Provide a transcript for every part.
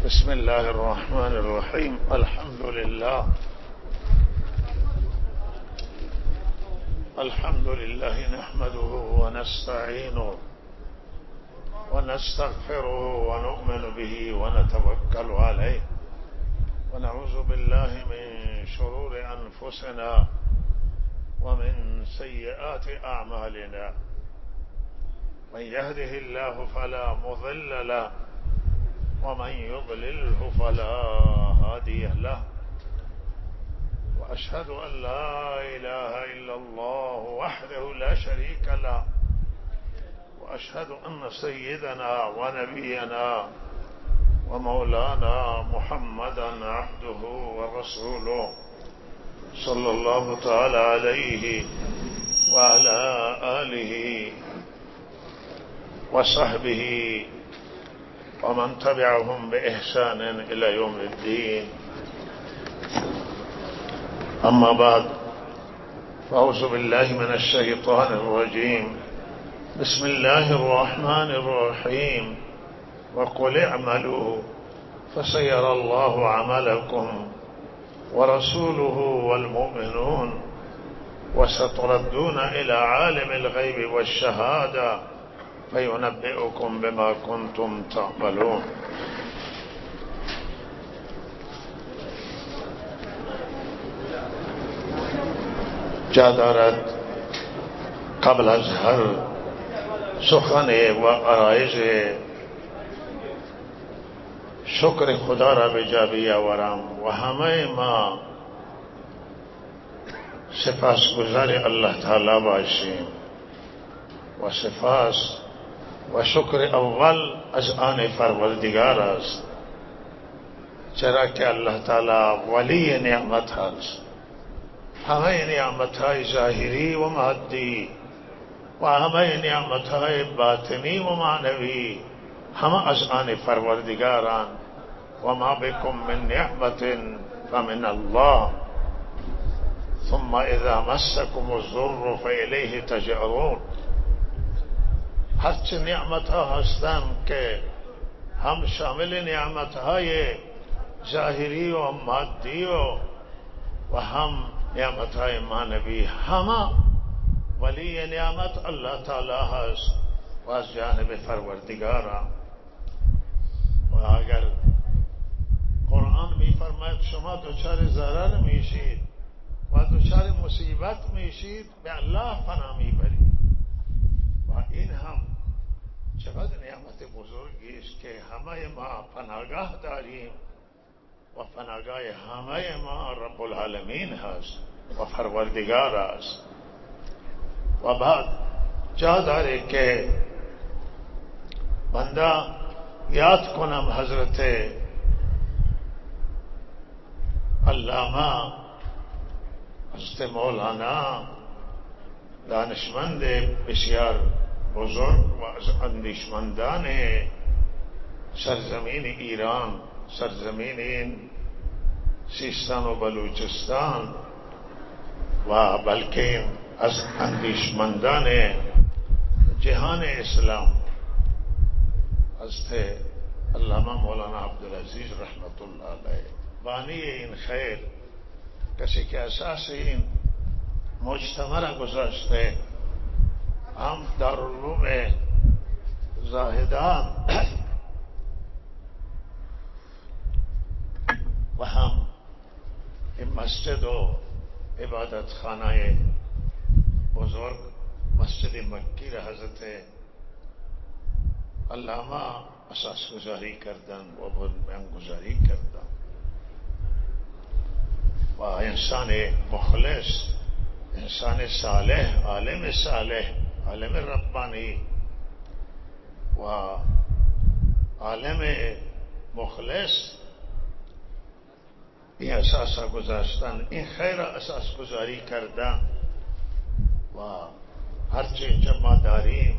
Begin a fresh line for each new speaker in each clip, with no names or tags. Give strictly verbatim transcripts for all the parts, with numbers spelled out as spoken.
بسم الله الرحمن الرحيم. الحمد لله الحمد لله نحمده ونستعينه ونستغفره ونؤمن به ونتوكل عليه ونعوذ بالله من شرور أنفسنا ومن سيئات أعمالنا. من يهده الله فلا مضل له ومن يضلله فلا هادي له، وأشهد أن لا إله إلا الله وحده لا شريك له، وأشهد أن سيدنا ونبينا ومولانا محمدا عبده ورسوله صلى الله تعالى عليه وعلى آله وصحبه ومن تبعهم بإحسان إلى يوم الدين. أما بعد، فأعوذ بالله من الشيطان الرجيم. بسم الله الرحمن الرحيم. وقل اعملوا فسيرى الله عملكم ورسوله والمؤمنون وستردون إلى عالم الغيب والشهادة فينبئكم بما كنتم تعملون. جا دارد قبل از هر سخن و عرایض شکر خدا را به جا بیاورم و همه ما سپاسگزار الله تعالی باشیم و سپاس و شکر اول از آن پروردگار است، چرا که الله تعالی ولی نعمت است. همه نعمت های ظاهری و مادی و همه نعمت های باطنی و معنوی همه از آن پروردگاران. و ما بكم من نعمت فمن الله ثم اذا مسكم الضر فالیه تجأرون. هرچه نعمت ها هستند که هم شامل نعمت های ظاهری و مادی و و هم نعمت های معنوی، همه ولی نعمت الله تعالی هست و از جانب پروردگارم. و اگر قرآن می فرماید شما دچار ضرر میشید و دچار مصیبت میشید، به الله پناه میبرید. و این هم چقدر نعمت بزرگی است که همه ما پناهگاه داریم و پناهگاه همه ما رب العالمین هست و پروردگار است. و بعد جا داره که بنده یاد کنم حضرت علامه حضرت مولانا دانشمند بسیار بزرگ و از اندیشمندان سرزمین ایران، سرزمین این سیستان و بلوچستان، و بلکه از اندیشمندان جهان اسلام، حضرت علامه مولانا عبدالعزیز رحمت الله علیه، بانی این خیر، کسی که اساس این مجتمع را گذاشته، هم دارالعلوم زاهدان و هم این مسجد و عبادت خانه بزرگ مسجد مکی را حضرت علامه اساس گذاری کردن و بنیانگذاری کردن. و انسان مخلص، انسان صالح، عالم صالح، عالم ربانی و عالم مخلص این اساس گذاشتن، این خیر اساس گذاری کردن. و هرچه اینجا ما داریم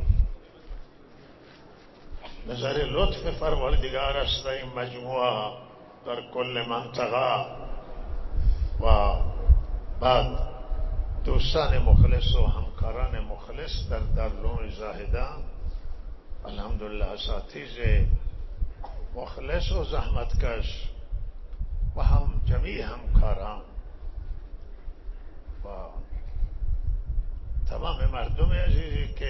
نظر لطف پروردگار است این مجموعه در کل منطقه. و بعد دوستان مخلص و همکاران مخلص در دارالعلوم زاهدان، الحمدلله اساتید मुखलिस व जहमतकश व हम जमी हमकारान व तमाम मर्दुम अजीजी के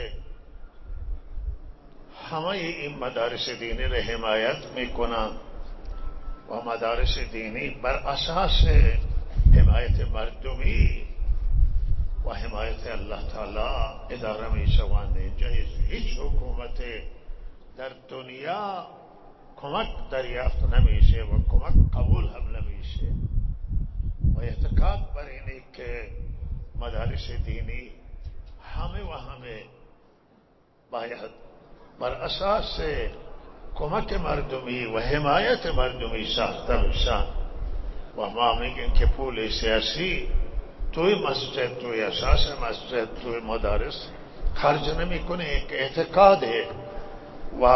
हमें इन मदारिस दीनी रे हिमायत में कुना व मदारिस दीनी बर असास हिमायत मर्दुमी व हिमायत अल्लाह ताला इदारा में शवाने जहिज हिच हुकूमत दर दुनिया कुमक दरियाफ्त नमीशे व कुमक कबूल हम नमीशे व एहतिकाद बरीनी के मदारिस दीनी हमें व हमें बायत बर असास से कुमक मर्दुमी व हिमायत मर्दुमी साख्ता बिशान व मामिन के पूले सियासी तोय मस्जिद तोय असास मस्जिद तोय मदारिस खर्च नमी कुने एक एहतिकाद है व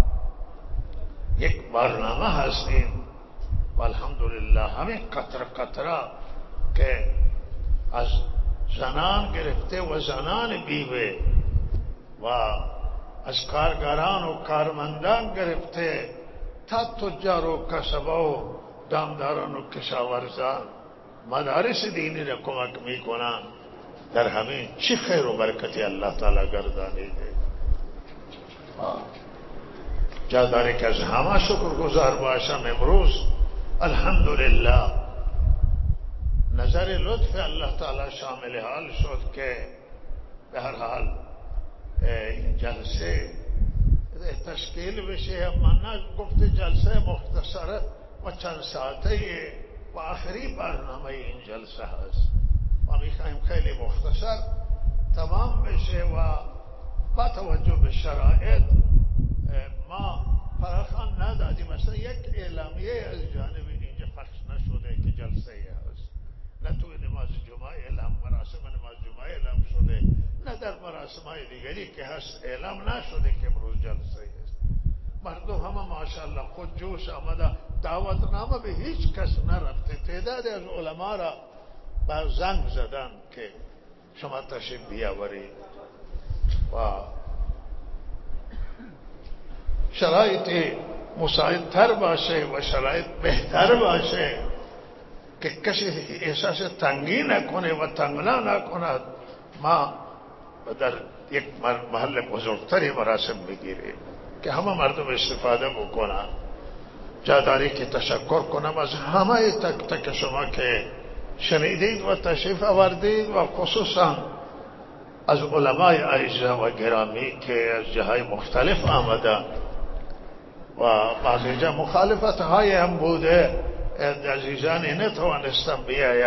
एक बारनामा हसीन अल्हम्दुलिल्लाह हमें कतरा कतरा के अज जनान गिरफ्ते व जनान बीवे व अज कारगरान व कारमंदान गिरफ्ते था तुजारो कसबो दामदारान व किशावरजान मदारिस दीनी रकुमक मी कुनान दर हमें ची खैर व बरकत अल्लाह ताला गर्दानी दे जादारे के हमा शुक्रगुजार बाशा इमरूज अल्हम्दुलिल्लाह नजर लुत्फ अल्लाह ताला शामिल हाल शुद के बहरहाल जलसे तश्कील विषय मना गुफ्त जलसे मुख्तसर व चंद साथ ये व आखिरी बारनामा इन जलसा अमीखाइम खैली मुख्तसर तमाम विषय व बातवज्जो बिशराइत माँ फराखान ना दादी मसला एक एलामिये अज जानिब इंजा पक्ष न शुदे कि जलसे न तो नमाज जुमा एलाम मरासिम नमाज जुमा एलाम शुदे न दर मरासिम दिगरी के हस एलाम ना शुदे के मरूज जलसे मर्दों हम माशाअल्लाह खुद जोश आमदा दावतनामा भी हिच कस न रखते तेदाद अज उलमारा जंग जदान के शमा तशरीफ दिया वरी वाह शराइत मुसाइद थर बाशे व शराइत बेहतर बाशे कि किसी ऐसा से तंगी न कोने व तंगना न कोना माँ बदर एक महल बुजुर्गतरी मरासिम में गिरे कि हम मर्दों में इस्तिफादा को कोना जादारी की तशक्कुर कोना बस हमारे तक तक शुमा के शनीदीद व तशरीफ आवर्दीद व खुसूसन अज उलमाए आइजा व गिरामी के जहाय मुख्तलिफ आमदा व बाज़ीजा मुखालिफत हाय हम बूदे अजीजान इन्हें तवानिस्तम बिया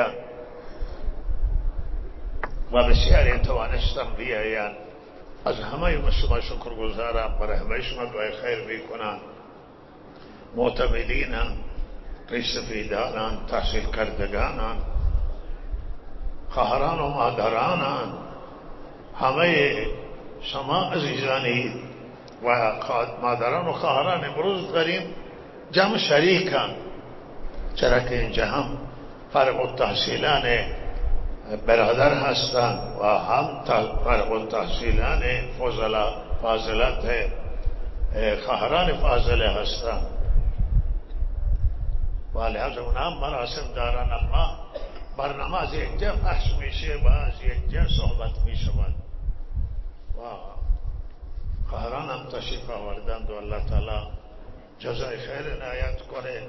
व बसियार तवानिस्तम बिया अज हमें मशमा शुक्र गुजारा पर हमेशा दुआ खैर भी कुना मोतमिदीना रिसफीदानान तहसील करदगानान खहरान व मादरानान हमें शमा अजीजानी व मादरान व खहरान इमरूज करीम जम शरीका चरा के जहम फर्क तहसीलान बरदर हस्तान व हम फर्क तहसीलान फजला फाजिलत है खहरान फाजिल हस्तान वालिहाजा उनाम मरासिम दारान अम्मा बरनमाज एक जा फहश मिशे बाज एक जा सोहबत मिशवन वाह खहरान हम तशरीफ आवर्दान दो अल्लाह ताला जज़ाए खैर इनायत करे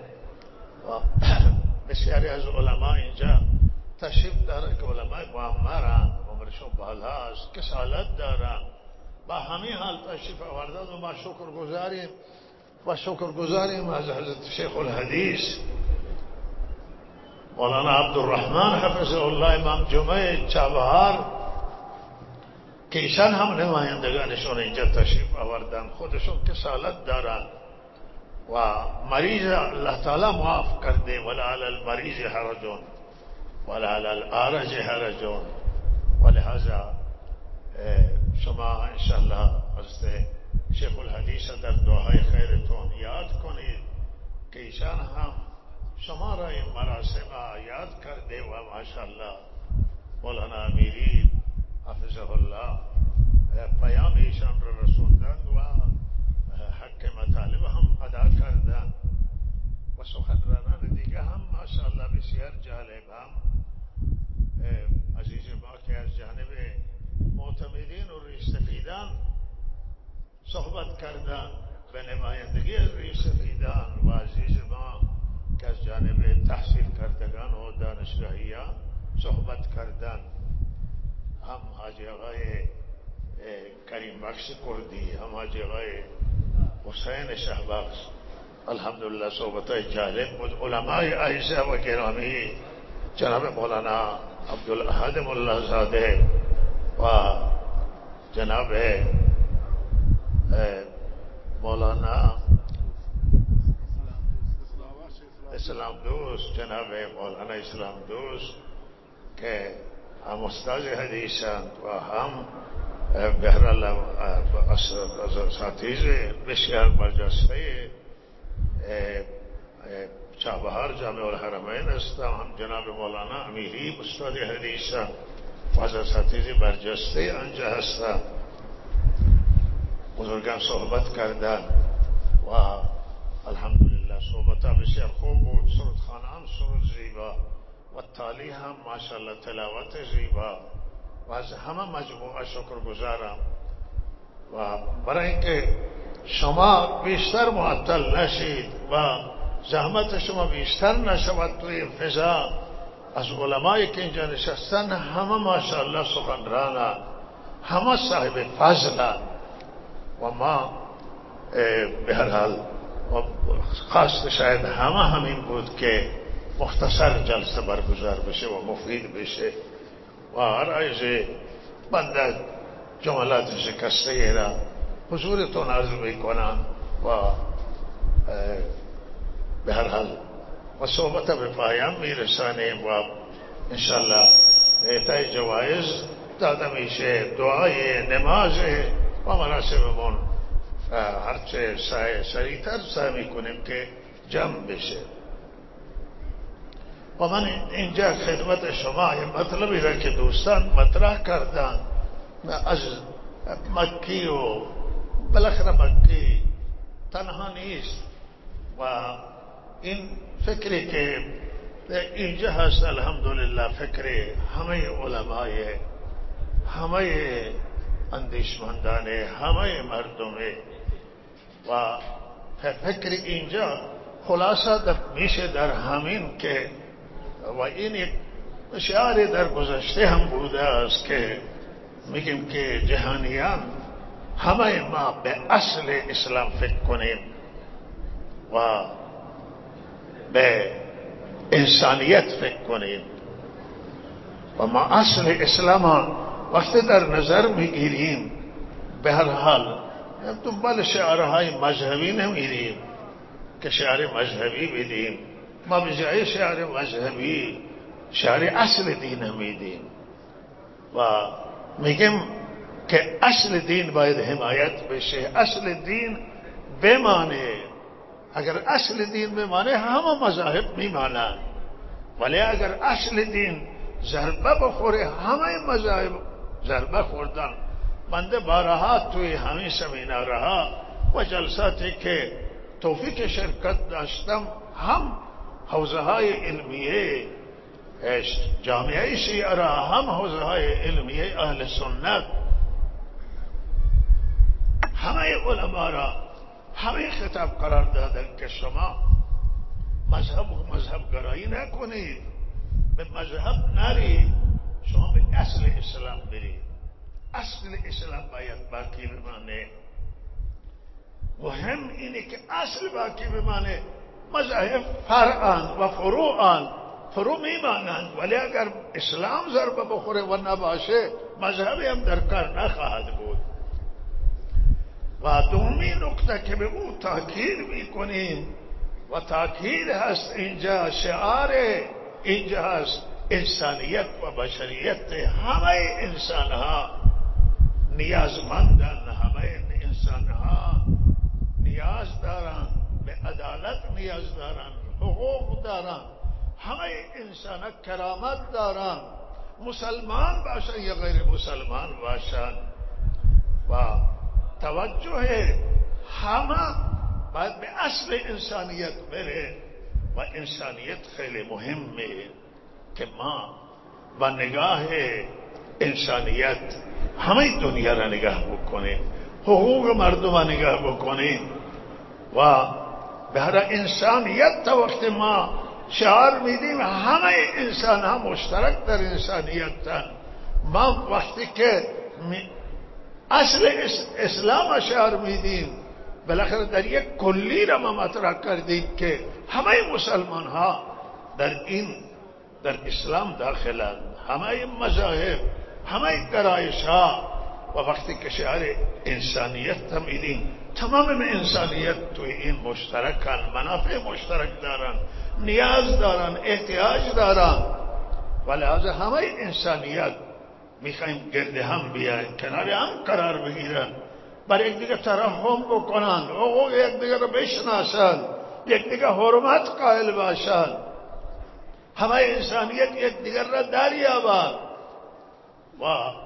बसियारे अज उलमा इंजा तशरीफ दारा के उलमा मुअम्मरान उम्रशो बालास किसालत दारान बा हमें हाल तशरीफ आवर्दान दो मा शुक्र गुजारी व शुक्र गुजारी माज हजरत शेखुल हदीस मौलाना अब्दुर्रहमान हफिज़हुल्लाह इमाम जुमे चाबहार के ईशान हम नुमाइंदगान शोन इंजा तशरीफ आवर्दान खुदशों किसालत दारान व मरीज अल्लाह ताला माफ कर दे वला अलल मरीज हरजोन वला अलल आरज हरजोन वलिहाजा शमा इंशाअल्लाह हज़रत शेखुल हदीस दर दुआए खैर तो याद कोनी कि ईशान हम शमारा मरासिमा याद कर दे व माशाअल्लाह मौलाना अमीरी हफिज़हुल्लाह पयाम ईशान रसूल दंद व हक के मतालिब हम ادا کردن و سخنرانان دیگه هم ماشاءالله بسیار جالب هم عزیز ما که از جانب معتمدین و ریشسفیدان صحبت کردن به نمایندگی از ریشسفیدان و عزیز ما که از جانب تحصیل کردگان و دانشگاهیان صحبت کردن هم حاجی آقای کریم بخش کردی هم حاجی آقای حسین شهبخش الحمدلله صحبتای جالب بود. علمای اعزا و گرامی جناب مولانا عبدالاحد ملا زاده و جناب مولانا اسلام دوست جناب مولانا اسلام دوست که هم استاد حدیثند و هم بهرال اساتید بسیار برجسته چابهار جامع الحرمین هستند، هم جناب مولانا امیری استاد حدیثند و از اساتید برجسته آنجا هستند. بزرگان صحبت کردن و الحمدلله صحبت بسیار خوب بود. سرودخانه هم سرود زیبا و تالی هم ماشاءالله تلاوت زیبا و از همه مجموعه شکر گزارم و برای اینکه شما بیشتر معطل نشید و زحمت شما بیشتر نشود توی این فضا، از علمایی که اینجا نشستن همه ماشاءالله سخنرانن، همه صاحب فضلن و ما به هر حال خواست شاید همه همین بود که مختصر جلسه برگزار بشه و مفید بشه و عرض بنده جملات شکسته را حضورتون عرض میکنم و به هر حال و صحبت به پایان میرسانیم و انشالله اعطای جوایز داده میشه. دعای نماز و مناسبمون هرچه سریعتر سعی میکنیم که جمع بشه و من اینجا خدمت شما این مطلبی را که دوستان مطرح کردن از مکی و بالاخره مکی تنها نیست و این فکری که اینجا هست الحمدلله فکر همه علمای همه اندیشمندان همه مردمه و فکر اینجا خلاصه در میشه در همین که و این یک شعار در گذشته هم بوده است که میگیم که جهانیان همه ما به اصل اسلام فکر کنیم و به انسانیت فکر کنیم و ما اصل اسلام وقتی در نظر میگیریم به هر حال دنبال شعارهای مذهبی نمیریم که شعار مذهبی بدیم، ما به جای شعار مذهبی شعار اصل دین میدیم و میگیم که اصل دین باید حمایت بشه، اصل دین بمانه. اگر اصل دین بمانه همه مذاهب میمانند، ولی اگر اصل دین ضربه بخوره همه مذاهب ضربه خوردن. بنده بارها توی همین سمینارها و جلساتی که توفیق شرکت داشتم هم حوزه های علمیه جامعه شیعه را هم حوزه های علمیه اهل سنت همه علما را همه خطاب قرار دادن که شما مذهب و مذهب گرایی نکنید، به مذهب نرید، شما به اصل اسلام برید. اصل اسلام باید باقی بمانه. مهم اینه که اصل باقی بمانه. مذاهب فرعان و فروعان، فروع میمانند، ولی اگر اسلام ضربه بخوره و نباشه مذهبی هم در کار نخواهد بود. و دومی نکته که به او تاکید میکنیم و تاکید هست اینجا، شعار اینجا هست انسانیت و بشریت. همه انسان ها نیازمندن، همه انسان ها نیاز دارن به عدالت، نیاز دارن حقوق دارن، همه انسان ها کرامت دارن، مسلمان باشن یا غیر مسلمان باشن. و توجه همه باید به اصل انسانیت بره و انسانیت خیلی مهمه که ما با نگاه انسانیت همه دنیا را نگاه بکنیم، حقوق مردم را نگاه بکنیم و برای انسانیت تا وقت ما شعار میدیم همه انسان ها مشترک در انسانیتن. ما وقتی که اصل اسلام شعار میدیم بالاخره در یک کلی را ما مطرح کردیم که همه مسلمان ها در این در اسلام داخلند، همه مذاهب، همه گرایش ها، و وقتی که شعار انسانیت هم میدیم تمام انسانیت توی این مشترکن، منافع مشترک دارن، نیاز دارن، احتیاج دارن، ولهذا همه انسانیت میخوایم گرد هم بیاین، کنار هم قرار بگیرن، بر یک دیگه ترحم بکنن، حقوق یک دیگه رو بشناسن، یک دیگه حرمت قائل باشن، همه انسانیت یک دیگر را دریابن. و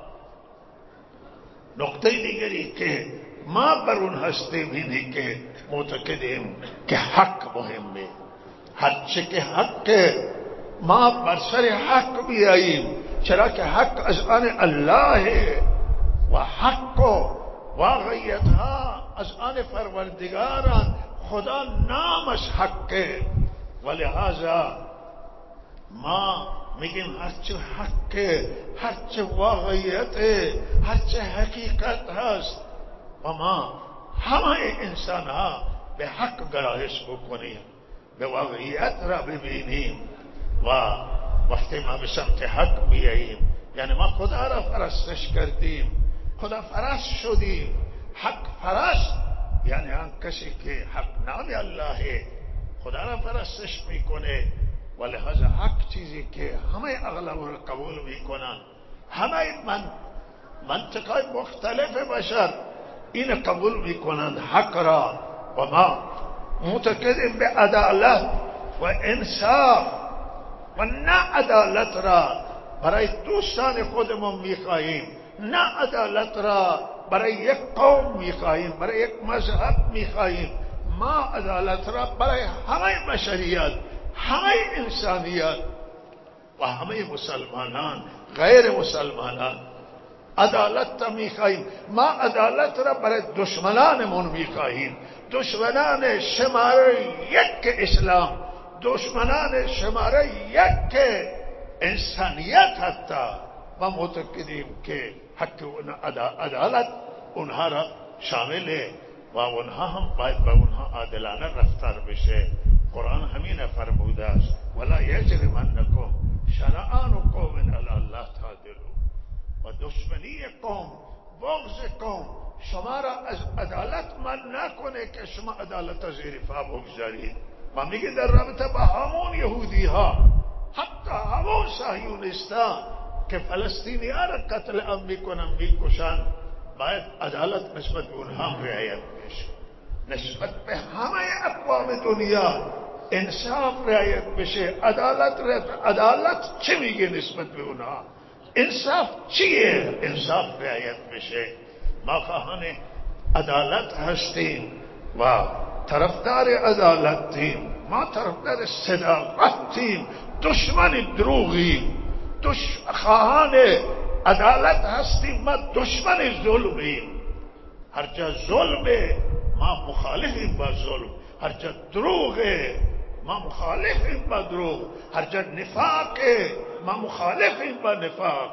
نقطه دیگری که ما بر اون هستیم اینه که معتقدیم که حق مهمه، هرچه که حق ما بر سر حق بیاییم، چرا که حق از آن الله و حق و واقعیت ها از آن پروردگاران، خدا نامش حقه، ولهذا ما میگیم هرچه حقه، هرچه واقعیته، هرچه حقیقت هست و ما همه انسان ها به حق گرایش بکنیم، به واقعیت را ببینیم و وقتی ما به سمت حق بیاییم یعنی ما خدا را پرستش کردیم، خدا پرست شدیم. حق پرست یعنی آن کسی که حق نام الله خدا را پرستش میکنه، ولهذا حق چیزی که همه اغلب را قبول میکنن، همه من منطقه مختلف بشر این قبول میکنند حق را، و ما معتقدیم به عدالت و انصاف و نه عدالت را برای دوستان خودمون میخواهیم، نه عدالت را برای یک قوم میخواهیم، برای یک مذهب میخواهیم، ما عدالت را برای همه بشریت، همه انسانیت و همه مسلمانان غیر مسلمانان عدالت را میخواهیم. ما عدالت را برای دشمنانمون میخواهیم، دشمنان شماره یک اسلام، دشمنان شماره یک انسانیت حتی، و معتقدیم که حق عدالت اونها را شامله و اونها هم باید به اونها عادلانه رفتار بشه. قرآن همین فرموده است ولا یجرمنکم شنآن قوم الی الله تعدلوا، و دشمنی قوم، بغض قوم شما را از عدالت من نکنه که شما عدالت زیر پا بگذارید. و میگه در رابطه با همون یهودی ها، حتی همون صهیونیستان که فلسطینی ها را قتل عام میکنن میکشن، باید عدالت نسبت به اونها هم رعایت بشه، نسبت به همه اقوام دنیا انصاف رعایت بشه. عدالت عدالت چی میگه نسبت به اونها؟ انصاف چیه؟ انصاف رعایت بشه. ما خواهان عدالت هستیم و طرفدار عدالتیم، ما طرفدار صداقتیم، دشمن دروغیم، دش... خواهان عدالت هستیم، ما دشمن ظلمیم. هر جا ظلمه ما مخالفیم با ظلم، هر جا دروغه ما مخالفیم با دروغ، هر جا نفاقه ما مخالفیم با نفاق.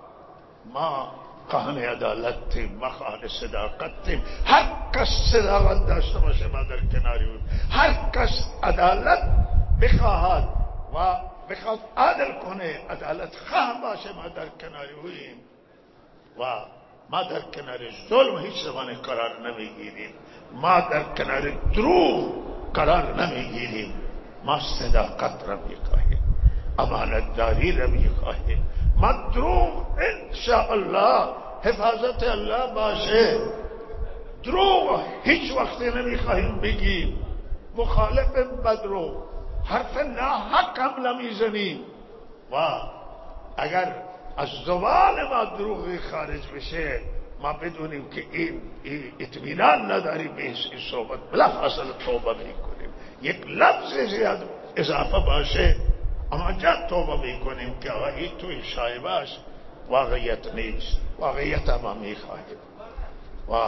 ما خواهان عدالتیم، ما خواهان صداقتیم. هر کس صداقت داشته باشه ما در کناری بود، هر کس عدالت بخواهد و بخواد عادل کنه، عدالت خواه باشه، ما در کناری بودیم و ما در کنار ظلم هیچ زمان قرار نمیگیریم، ما در کنار دروغ قرار نمیگیریم. ما صداقت را میخواهیم، امانتداری را میخواهیم. ما دروغ انشاءالله حفاظت الله باشه، دروغ هیچ وقتی نمیخواهیم بگیم، مخالف بدروغ، حرف ناحق هم نمیزنیم. و اگر از زبان ما دروغی خارج بشه ما بدونیم که این اطمینان نداریم به این صحبت بلافاصله توبه میکنیم. یک لفظ زیاد اضافه باشه اما جا توبه میکنیم که آقا این توی شایبهش واقعیت نیست، واقعیت ما میخواهیم و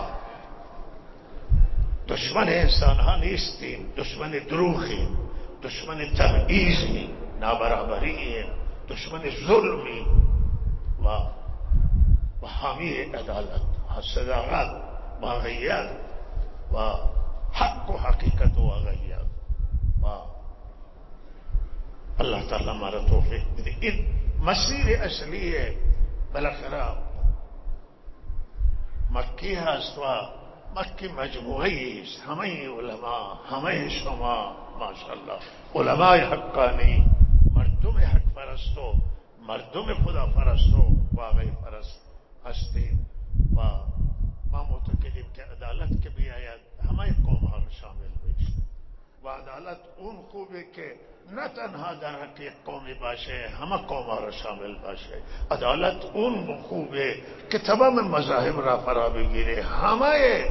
دشمن انسان ها نیستیم، دشمن دروغیم، دشمن تبعیضیم، نابرابریم، دشمن ظلمیم و و حامی عدالت، صداقت، واقعیت و حق و حقیقت و واقعیت. و الله تعالی ما را توفیق بده. این مسیر اصلی بالاخره مکی هست و مکی مجموعی است، همه علما، همه شما ماشاءالله علمای حقانی، مردم حق پرست و مردم خدا پرست و واقعی پرست هستیم و ما معتقدیم که عدالت که بیاید همه قوم ها شامل بشه و عدالت اون خوبه که نه تنها در حق یک قومی باشه، همه قوم ها را شامل باشه. عدالت اون خوبه که تمام مذاهب را فرا بگیره، همه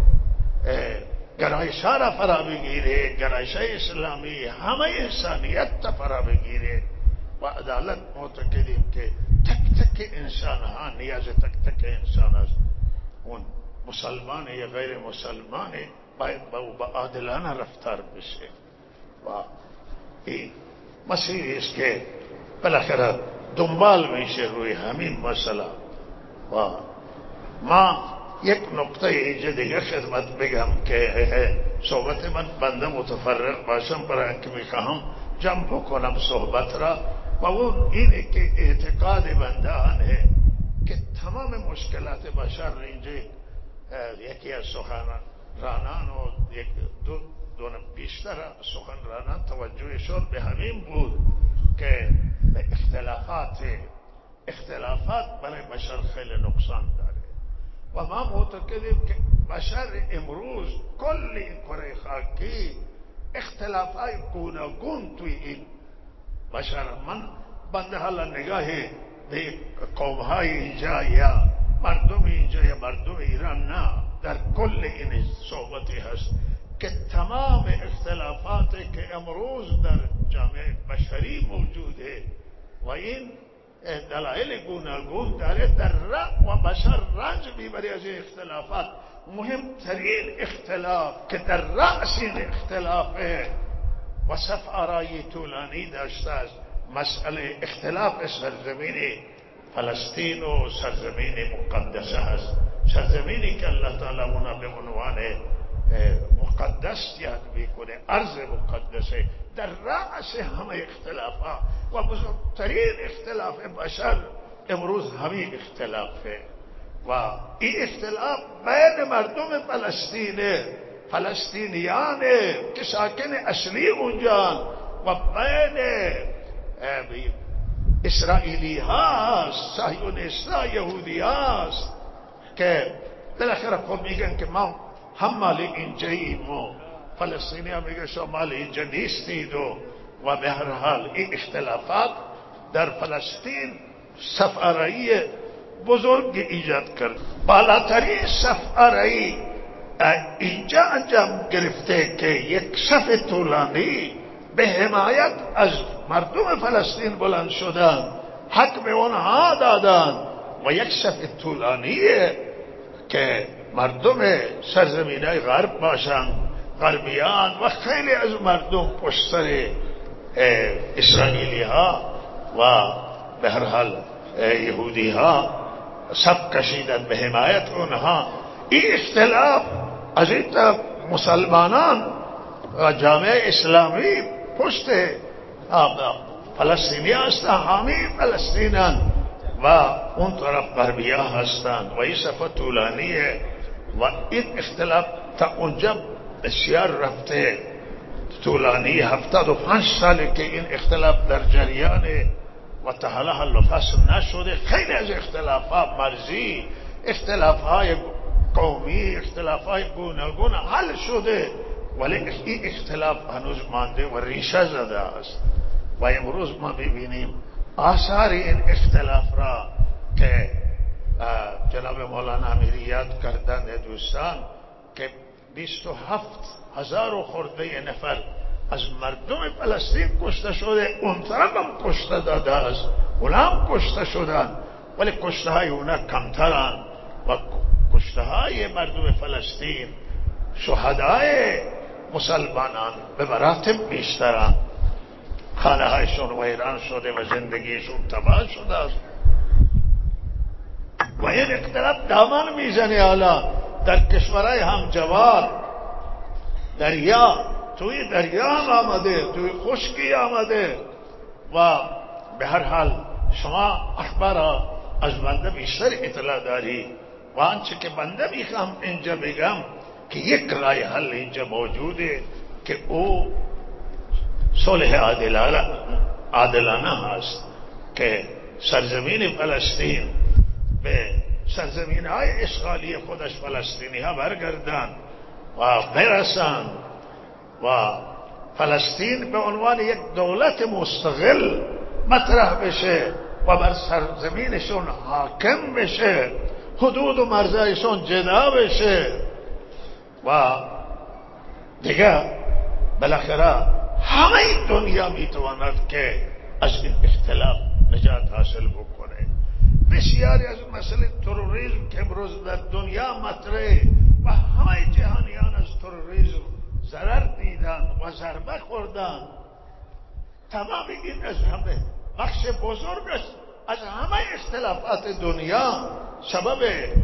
گرایش ها را فرا بگیره، گرایش اسلامی، همه انسانیت را فرا بگیره. و عدالت معتقدیم که تک تک انسان ها نیاز تک تک انسان است. اون مسلمان یا غیر مسلمان باید با او با عادلانه رفتار بشه و این مسیری است که بالاخره دنبال میشه روی همین مسئله. و ما یک نقطه اینجا دیگه خدمت بگم که صحبت من بنده متفرق باشم برای که میخواهم جمع بکنم صحبت را و اون اینه که اعتقاد بنده آنه که تمام مشکلات بشر اینجا یکی از سخنرانان و یک دو دون بیشتر سخنرانان توجهشون به همین بود که اختلافات اختلافات برای بشر خیلی نقصان داره و ما معتقدیم که بشر امروز کل این کره خاکی اختلافات گوناگون توی این بشر. من بنده حالا نگاهی به قومهای اینجا یا مردم اینجا یا مردم ایران نه، در کل این صحبتی هست که تمام اختلافاتی که امروز در جامعه بشری موجوده و این دلایل گوناگون داره در رأی و بشر رنج میبری از این اختلافات. مهمترین اختلاف که در رأس این اختلافه و صف آرایی طولانی داشته است مسئله اختلاف سرزمین فلسطین و سرزمین مقدسه هست. سرزمینی که الله تعالی اونا به عنوان مقدس یاد میکنه، ارض مقدسه، در رأس همه اختلافات و بزرگترین اختلاف بشر امروز همین اختلافه و این اختلاف بین مردم فلسطینه، فلسطینیانه که ساکن اصلی اونجا و بین اسرائیلی هاست، صهیونیستا، یهودی هاست که بالاخره خود میگن که ما هم مال اینجاییم و فلسطینی ها میگن شما مال اینجا نیستید و و به هر حال این اختلافات در فلسطین صف آرایی بزرگ ایجاد کرد. بالاترین صف آرایی اینجا انجام گرفته که یک صف طولانی به حمایت از مردم فلسطین بلند شدن، حق به اونها دادن و یک صف طولانیه که مردم سرزمینای غرب باشن، غربیان و خیلی از مردم پشت سر اسرائیلی ها و به هر حال یهودی ها صف کشیدن به حمایت اونها. این اختلاف از این طرف مسلمانان و جامعه اسلامی پشت فلسطینی هستند، حامی فلسطینن و اون طرف غربی ها هستند و این صف طولانیه و این اختلاف تا اونجا بسیار رفته طولانی. هفتاد و پنج ساله که این اختلاف در جریانه و تا حالا حل و فصل نشده. خیلی از اختلافات مرزی، اختلافهای قومی، اختلافهای گوناگون حل شده ولی این اختلاف هنوز مانده و ریشه زده است و امروز ما ببینیم آثار این اختلاف را که جناب مولانا امیریت کردن دوستان که بیست و هفت هزار و خورده نفر از مردم فلسطین کشته شده، اون طرف هم کشته داده است، اونا هم کشته شدن، ولی کشته های اونا کمترن و کشته های مردم فلسطین، شهدای مسلمانان به مراتب بیشترن. خانه هایشون ویران شده و زندگیشون تباه شده است و این اختلاف دامن میزنه. حالا در کشورهای همجوار دریا، توی دریا هم آمده، توی خشکی آمده و به هر حال شما اخبار از بنده بیشتر اطلاع داری و آنچه که بنده میخوام اینجا بگم که یک راه حل اینجا موجوده که او صلح عادلانه هست که سرزمین فلسطین به سرزمین های اشغالی خودش فلسطینی ها برگردن و برسن و فلسطین به عنوان یک دولت مستقل مطرح بشه و بر سرزمینشون حاکم بشه، حدود و مرزایشون جدا بشه و دیگه بالاخره همه دنیا میتواند که از این اختلاف نجات حاصل بکنه. بسیاری از مسئله تروریسم که امروز در دنیا مطرحه و همه جهانیان از تروریسم ضرر دیدن و ضربه خوردن، تمام این از همه بخش بزرگش از همه اختلافات دنیا سبب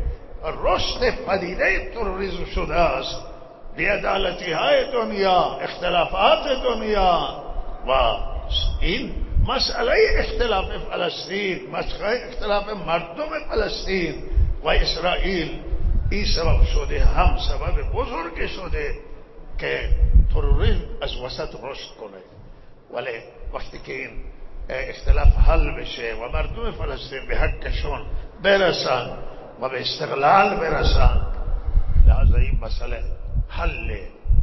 رشد پدیده تروریسم شده است. بی‌عدالتی های دنیا، اختلافات دنیا و این مسئله اختلاف فلسطین، مسئله اختلاف مردم فلسطین و اسرائیل، این سبب شده، هم سبب بزرگ شده که تروریسم از وسط رشد کنه. ولی وقتی که این اختلاف حل بشه و مردم فلسطین به حقشون برسن و به استقلال برسن، لحظه این مسئله حل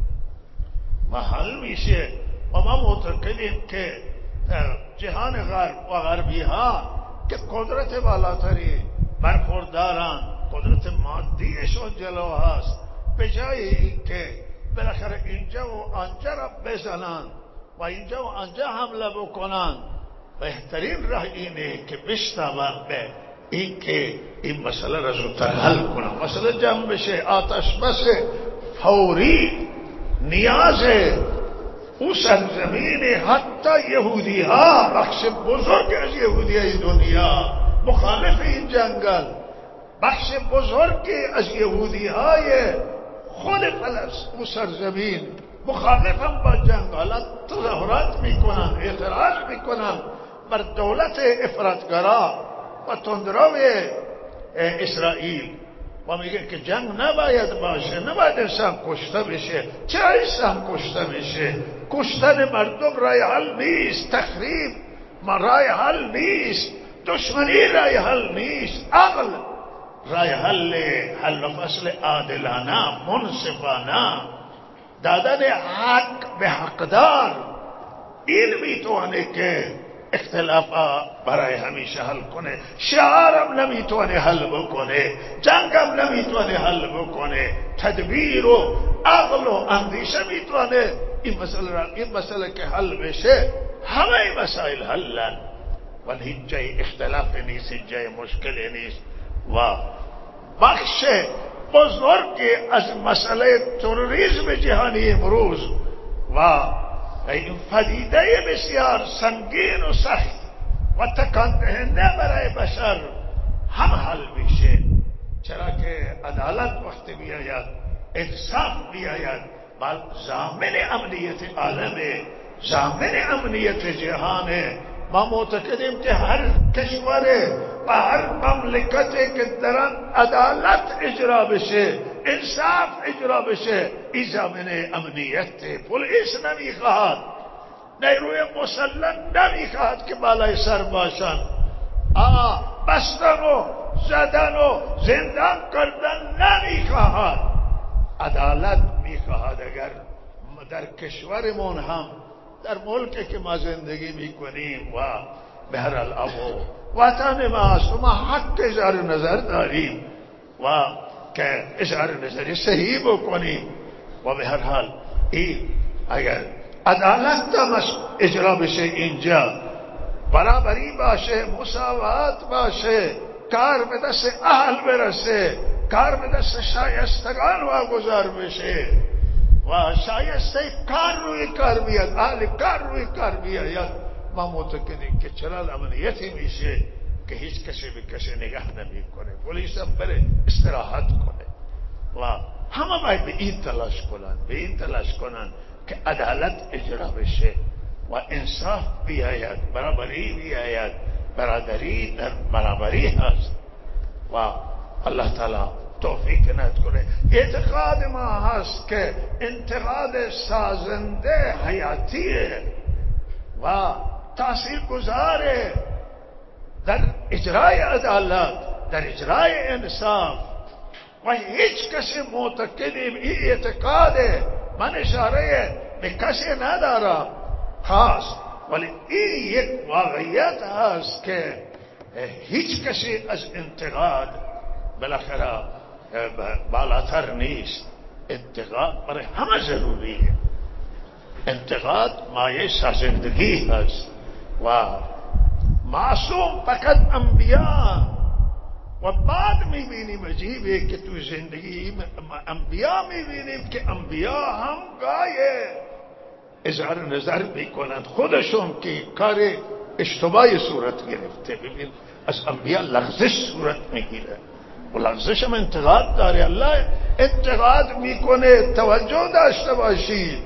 و حل میشه. و ما معتقدیم که جهان غرب و غربی ها که قدرت بالاتری برخوردارن، قدرت مادیشون جلو هست، به جای این که بالاخره اینجا و آنجا را بزنن و اینجا و آنجا حمله بکنن، بهترین راه اینه که بشتابن به این که این مسئله را زودتر حل کنن، مسئله جمع بشه، آتش بس فوری نیازه. او سرزمین حتی یهودی ها، بخش بزرگ از یهودی های دنیا مخالف این جنگل، بخش بزرگ از یهودی های خود فلسطین و سرزمین مخالف هم با جنگل، تظاهرات میکنن، اعتراض میکنن بر دولت افراطگرا و تندرو اسرائیل و میگه که جنگ نباید باشه، نباید انسان کشته بشه. چرا انسان کشته بشه؟ کشتن مردم رای حل نیست، تخریب رای حل نیست، دشمنی رای حل نیست، عقل رای حل، حل و فصل عادلانه منصفانه، دادن حق به حقدار، این میتونه که اختلاف برای همیشه حل کنه. شعارم نمیتونه حل بکنه، جنگم نمیتونه حل بکنه، تدبیر و عقل و اندیشه میتونه این مسئله را، این مسئله که حل بشه همه مسائل حلن و هیچ جای اختلاف نیست، هیچ جای مشکل نیست. و بخش بزرگی از مسئله تروریسم جهانی امروز و این پدیده بسیار سنگین و سخت و تکان دهنده برای بشر هم حل میشه. چرا که عدالت وقتی بیاید، انصاف بیاید، بل ضامن امنیت عالمه، ضامن امنیت جهانه. ما معتقدیم که هر کشور و هر مملکتی که درن عدالت اجرا بشه، انصاف اجرا بشه، این ضامن امنیت. پلیس نمیخواهد، نیروی مسلح نمیخواهد که بالای سر باشن، آه بستن و زدن و زندان کردن نمیخواهد، عدالت میخواهد. اگر در کشورمون هم، در ملکی که ما زندگی میکنیم و به هر حال ابو وطن ماست و ما حق اظهار نظر داریم و که اظهار نظری صحیح بکنیم و به هر حال این اگر عدالت هم اجرا بشه اینجا، برابری باشه، مساوات باشه، کار به دست اهل برسه، کار به دست شایستگان واگذار بشه و شایسته کار روی کار بیاد، اهل کار روی کار بیاد، ما معتقدیم که چرا امنیتی میشه که هیچ کسی به کسی نگاه نمی کنه، پلیس هم بره استراحت کنه و همه باید به این تلاش کنن، به این تلاش کنن که عدالت اجرا بشه و انصاف بیاید، برابری بیاید. برادری در برابری هست و الله تعالی توفیق عنایت کنه. اعتقاد ما هست که انتقاد سازنده حیاتیه و تأثیر گذاره در اجرای عدالت، در اجرای انصاف و هیچ کسی معتقدی به این اعتقاده. من اشاره به کسی ندارم خاص، ولی این یک واقعیت هست که هیچ کسی از انتقاد بالاخره بالاتر نیست. انتقاد برای همه ضروریه. انتقاد مایه سازندگی هست و معصوم فقط انبیاء و بعد میبینیم عجیبه که تو زندگی انبیاء میبینیم که انبیاء هم گاهی اظهار نظر میکنند خودشون که کار اشتباهی صورت گرفته. ببین از انبیاء لغزش صورت میگیره و لغزش هم انتقاد داره. الله انتقاد میکنه، توجه داشته باشید.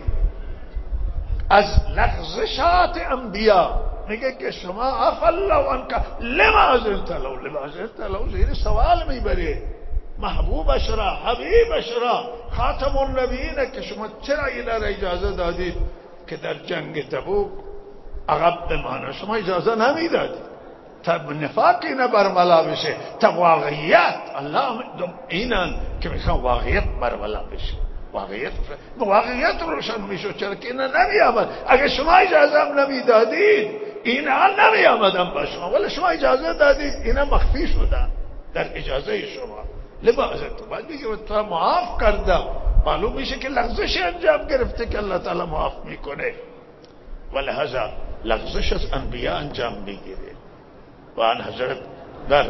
از لغزشات انبیاء میگه که شما افالله عنک لما اذنت له، لما اذنت له زیر سوال میبره. محبوبش را، حبیبش را، خاتم النبیین که شما چرا اینا را اجازه دادید که در جنگ تبوک عقب بمانه؟ شما اجازه نمیدادید تا نفاقی نبرملا بشه، تا واقعیت. الله اینن که میخوان واقعیت برملا بشه، واقعیت واقعیت روشن میشه. چرا که اینا نمی آمد؟ اگه شما اجازه هم نمیدادید اینا نمی آمدن با شما، ولی شما اجازه دادید اینا مخفی شدن در اجازه شما. لباسه تو باید بگه تو معاف کردم. معلوم میشه که لغزش انجام گرفته که الله تعالی معاف میکنه و لحظه لغزش از انبیاء انجام میگیره. و آن حضرت در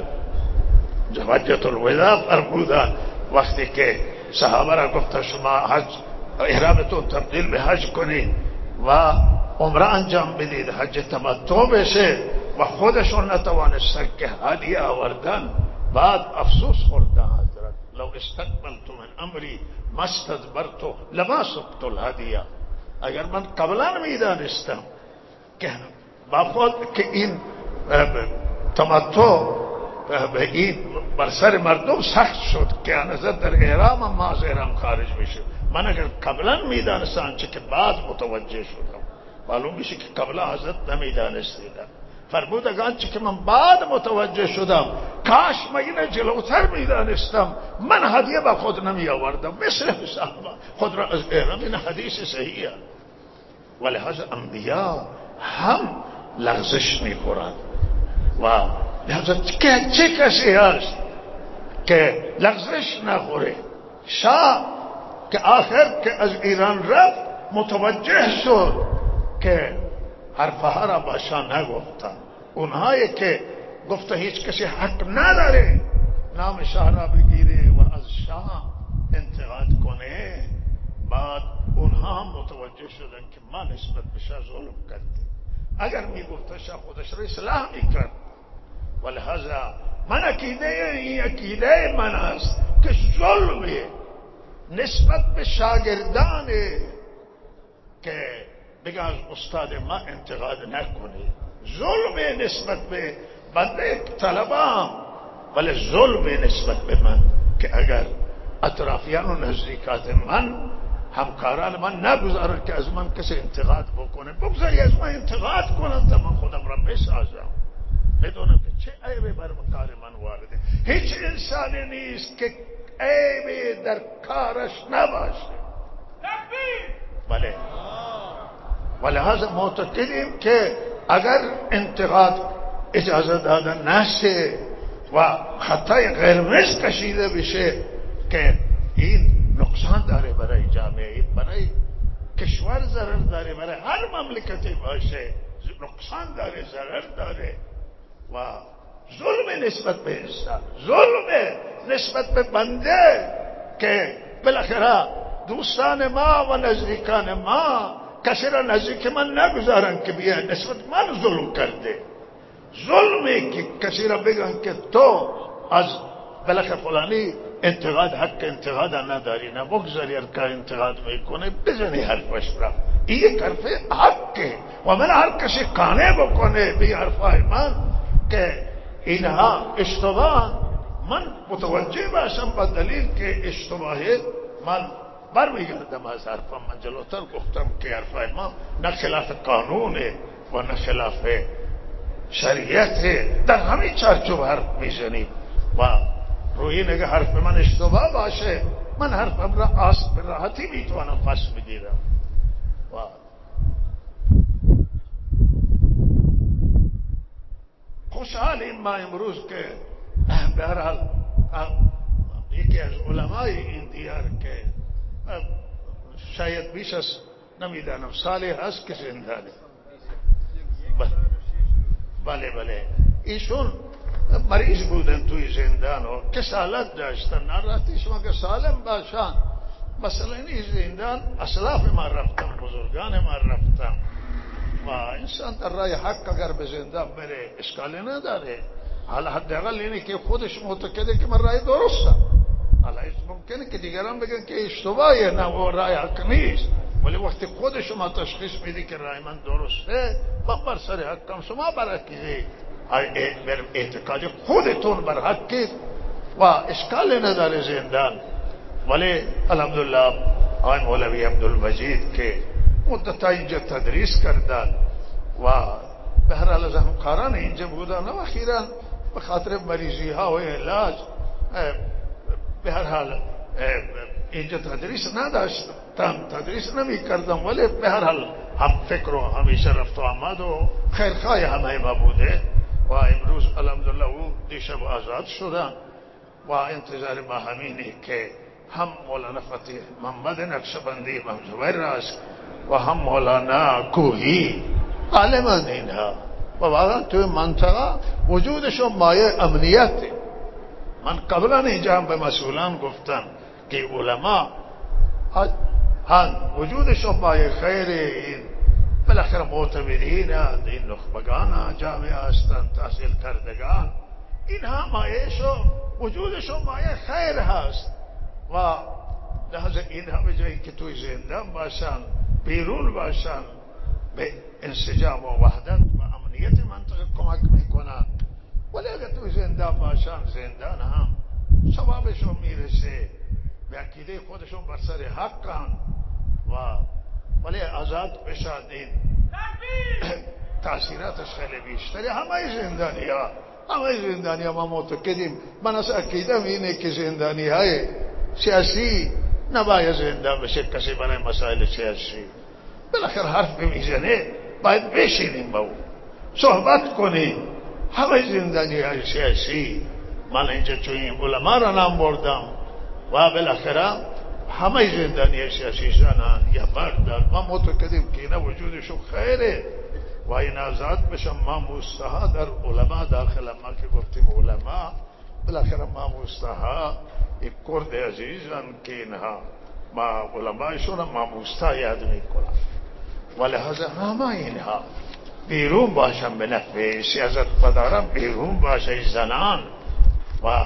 حجة الوداع فرمودن وقتی که صحابه را گفت شما حج احرامتون تبدیل به حج کنید و عمره انجام بدید، حج تمتع بشه، و خودشون نتوانستن که هدیه آوردن. بعد افسوس خوردن حضرت لو استقبلت من امری ما استدبرت لما سقت الهدیه. اگر من قبلا میدانستم که با خود که این تمتع به این بر سر مردم سخت شد که نظر در احرام هم ما از احرام خارج میشه، من اگر قبلا میدانستم چه که بعد متوجه شدم. معلوم میشه که قبلا حضرت نمیدانستیدن. فرمود آنچه که من بعد متوجه شدم کاش من اینه جلوتر میدانستم من هدیه با خود نمی آوردم مثل صحابه خود را از احرام. این حدیث صحیحه. ولهذا انبیاء هم لغزش میخورند و لحظه چه کسی هست که لغزش نخوره؟ شاه که آخر که از ایران رفت متوجه شد که حرفها را با شاه نگفتن. اونهایی که گفته هیچ کسی حق نداره نام شاه را بگیره و از شاه انتقاد کنه، بعد اونها هم متوجه شدن که ما نسبت به شاه ظلم کردیم. اگر می گفته شاه خودش را اصلاح میکرد. ولهذا من عقیده این عقیده من است که ظلم نسبت به شاگردان که بگه از استاد ما انتقاد نکنید، ظلم نسبت به بنده طلبام، ولی ظلم نسبت به من که اگر اطرافیان و نزدیکات من همکاران من نگذارن که از من کسی انتقاد بکنه، بگذاری از من انتقاد کنن تا من خودم را بسازم، بدونم که چه عیبی بر کار من وارده. هیچ انسانی نیست که عیبی در کارش نباشه. بله. ولهذا معتقدیم که اگر انتقاد اجازه داده نشه و خطای قرمز کشیده بشه که این نقصان داره برای جامعه، برای کشور ضرر داره، برای هر مملکتی باشه نقصان داره، ضرر داره و ظلم نسبت به انسان، ظلم نسبت به بنده که بالاخره دوستان ما و نزدیکان ما کسی را نزدیک من نگذارن که بیا نسبت من ظلم کرده. ظلمی که کسی را بگن که تو از بالاخره فلانی انتقاد حق انتقاد نداری، نه بگذاری هر که انتقاد میکنه بزنی حرفش را، این یک حرف حقه و من هر کسی قانع بکنه به حرفای من که اینها اشتباه، من متوجه باشم با دلیل که اشتباهه، من برمیگردم از حرفم. من جلوتر گفتم که حرفای ما نه خلاف قانونه و نه خلاف شریعت، در همین چارچوب حرف میزنیم و روی نگه حرف من اشتباه باشه من حرفم را آس به راحتی میتوانم پس بگیرم. و خوشحالیم ما امروز که به هر حال یکی از علمای این دیار که شاید بیش از نمیدانم سالی هست که زندانه، بله بله ایشون مریض بودن توی زندان و کسالت داشتن، ناراحتی شما که سالم باشن. مثلا این زندان اسلاف ما رفتن، بزرگان ما رفتن و انسان در راه حق اگر به زندان بره اشکالی نداره، حالا حداقل اینه که خودش معتقده که من راه درستم. حالا ممکنه که دیگران بگن که اشتباهه، نه و راه حق نیست، ولی وقتی خود شما تشخیص میدی که راه من درسته من بر سر حقم، شما برعکسی بر اعتقاد خودتون بر حقید و اشکال نداره زندان. ولی الحمدلله آقای مولوی عبدالمجید که مدت اینجا تدریس کردن و به هر حال از همکاران اینجا بودن و اخیرا به خاطر مریضی ها و علاج به هر حال اینجا تدریس نداشتم، تدریس نمی کردم، ولی به هر حال هم فکر و همیشه رفت و آمد و خیرخواه همه ما بوده و امروز الحمدلله او دیشب آزاد شدن و انتظار ما همینه که هم مولانا فتح محمد نقشبندی امام زبیر راست و هم مولانا کوهی عالمان اینها و واقعا توی منطقه وجودشون مایه امنیته. من قبلا اینجا هم به مسئولان گفتم که علما هم وجودشون مایه خیر، این بالاخره معتبرین این نخبگان جامعه هستند، تحصیل کردگان، اینها مایهشون وجودشون مایه خیر هست و لحظه اینها به جایی که توی زندان باشن بیرون باشن به انسجام و وحدت و امنیت منطقه کمک میکنن، ولی اگر توی زندان باشن زندان هم ثوابشون میرسه، به عقیده خودشون بر سر حقن و ولی آزاد بشن این تأثیراتش خیلی بیشتری. همه زندانی ها همه زندانی ها ما معتقدیم، من از عقیدم اینه که زندانی های سیاسی نباید زندان بشه کسی برای مسائل سیاسی، بالاخره حرف میزنه باید بشینیم با او صحبت کنیم. همه زندانی های سیاسی من اینجا چون این علما را نام بردم و بالاخره همه زندانی سیاسی زنان یا مردان ما معتقدیم که اینا وجودشون خیره و این آزاد بشن. ما مستها در علما داخل ما که گفتیم علما بالاخره ما مستها یک کرد عزیزن که اینها ما علمایشون ما مستها یاد میکنم و لحاظ همه اینها بیرون باشن به نفع سیاست مداران، بیرون باشن زنان و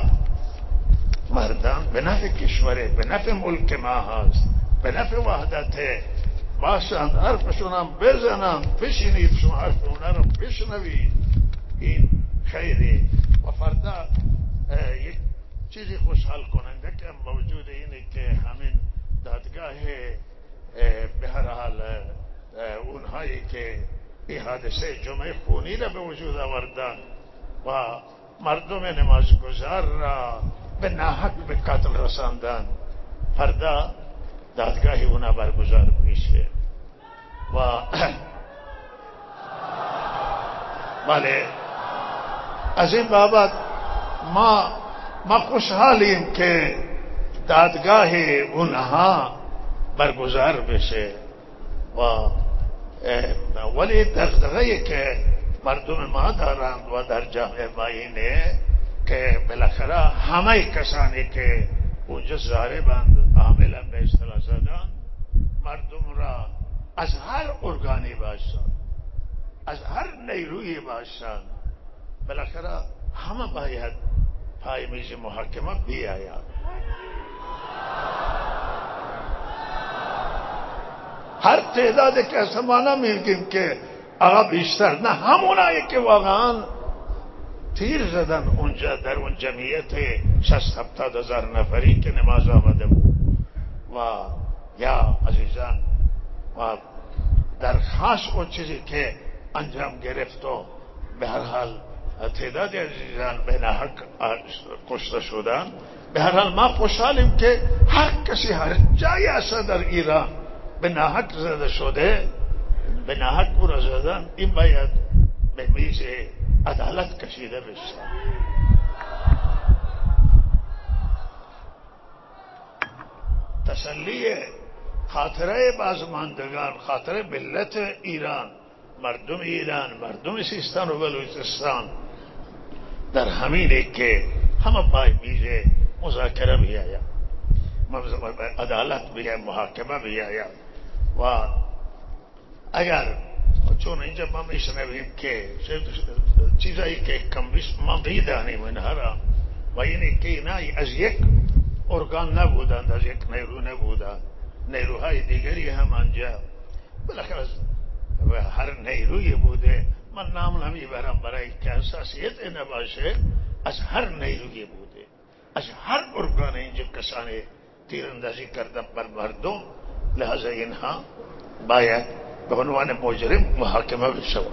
مردان، به نفع کشوره، به نفع ملک ما هست، به نفع وحدت باشن، حرفشون هم بزنن، بشینید شما حرف اونا رو بشنوید، این خیره. و فردا یک چیزی خوشحال کننده که موجود اینه که همین دادگاه به هر حال اونهایی که این حادثه جمعه خونی را به وجود آوردن و مردم نمازگزار را به ناحق به قتل رساندن، فردا دادگاه اونا برگزار میشه و بله از این بابت ما ما خوشحالیم که دادگاه اونها برگزار بشه و ولی دغدغه‌ای که مردم ما دارند و در جامعه ما اینه که بالاخره همه کسانی که اونجا ضاربند عاملا به اصطلاح زدن مردم را از هر ارگانی باشند از هر نیرویی باشند بالاخره همه باید پای میز محاکمه بیاید. هر تعدادی که اصلا ما نمیگیم که آقا بیشتر، نه، همونایی که واقعا تیر زدن اونجا در اون جمعیت شصت هفتاد هزار نفری که نماز آمده بود. و یا عزیزان و در خاص اون چیزی که انجام گرفت و به هر حال تعداد عزیزان به ناحق کشته شدن، به هر حال ما خوشحالیم که هر کسی هر جایی اصلا در ایران به ناحق زده شده، به ناحق او را زدن، این باید به میز عدالت کشیده بشه. تسلی خاطره بازماندگان، خاطره ملت ایران، مردم ایران، مردم سیستان و بلوچستان در همینه که همه پای میز مذاکره بیاید، عدالت بیاید، محاکمه بیاید. و اگر چون اینجا ما میشنویم که چیزایی که کم بیش ما میدانیم اینها را، و اینه که اینایی از یک ارگان نبودند، از یک نیرو نبودند، نیروهای دیگری هم آنجا بالاخره هر نیروی بوده. من نام نمیبرم برای که اساسیت نباشه، از هر نیروی بوده، از هر ارگان اینجا کسانی تیراندازی کردن بر مردم، لحاظا اینها باید به عنوان مجرم محاکمه بشوند.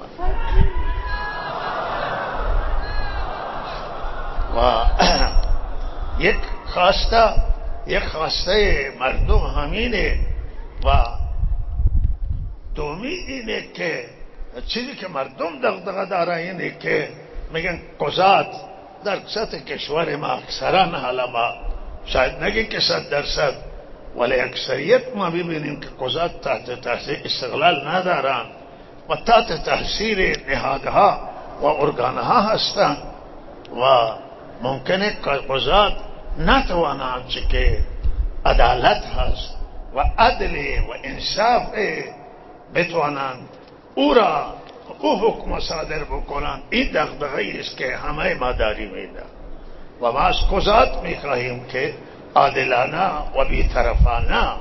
و یک خواسته یک خواسته مردم همینه و دومی اینه که چیزی که مردم دغدغه داره اینه که میگن قضات در سطح کشور ما اکثرا، حالا ما شاید نگی که صد درصد، ولی اکثریت ما ببینیم که قضات تحت تاثیر استقلال ندارن و تحت تاثیر نهادها و ارگانها هستند و ممکنه قضات نتوانند که عدالت هست و عدل و انصاف بتوانند او را او حکم صادر بکنند. این دغدغه‌ای است که همه ما داریم اینا. و ما از قضات میخواهیم که عادلانه و بی‌طرفانه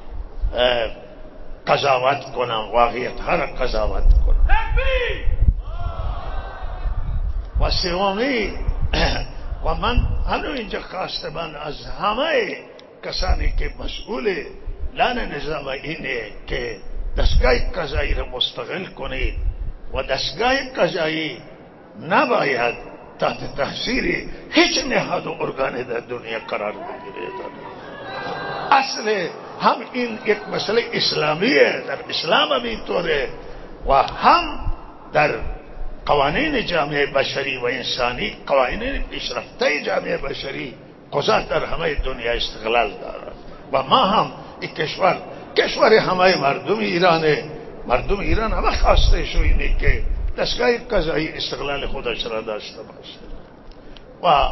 قضاوت کنند، واقعیت‌ها را قضاوت کنند. و سومی و من هنوز اینجا خواستم از همه کسانی که مسئول لان نظام اینه که دستگاه قضایی را مستقل کنید و دستگاه قضایی نباید تحت تاثیر هیچ نهاد و ارگان در دنیا قرار بگیرید. اصل هم این یک مسئله اسلامیه، در اسلام هم اینطوره و هم در قوانین جامعه بشری و انسانی، قوانین پیشرفته جامعه بشری، قضات در همه دنیا استقلال دارد و ما هم این کشور کشور همه مردم ایرانه. مردم ایران همه خواسته شو اینه که دستگاه قضایی استقلال خودش را داشته باشه. و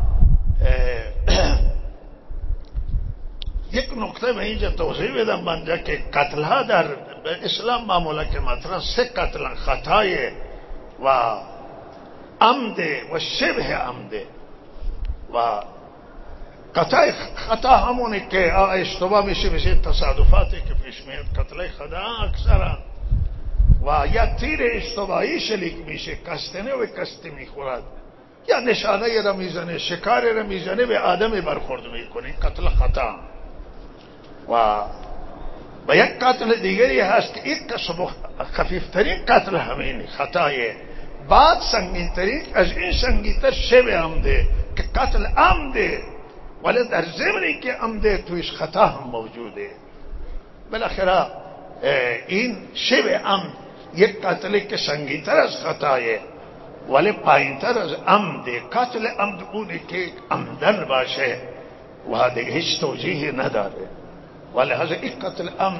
یک نکته به اینجا توضیح بدم منجا که قتل ها در اسلام معمولا که مثلا سه قتل، خطای و عمده و شبه عمده. و قطع خطا همونه که اشتباه میشه، میشه تصادفاتی که پیش میاد. قتل خطا اکثرا و یا تیر اشتباهی شلیک میشه، کستنه و کستی میخورد، یا نشانه را میزنه، شکار را میزنه، به آدمی برخورد میکنه، قتل خطا. و و یک قتل دیگری هست که این خفیفترین قتل همین خطایه، بعد سنگینترین از این سنگینتر شبه عمده که قتل عمده، ولی در ضمن که عمده تویش خطا هم موجوده. بالاخره این شبه عمد یک قتلی که سنگینتر از خطایه ولی پایینتر از عمد قتل عمد اونی که عمدن باشه و دیگه هیچ توجیهی نداره. ولی هذا این قتل عمد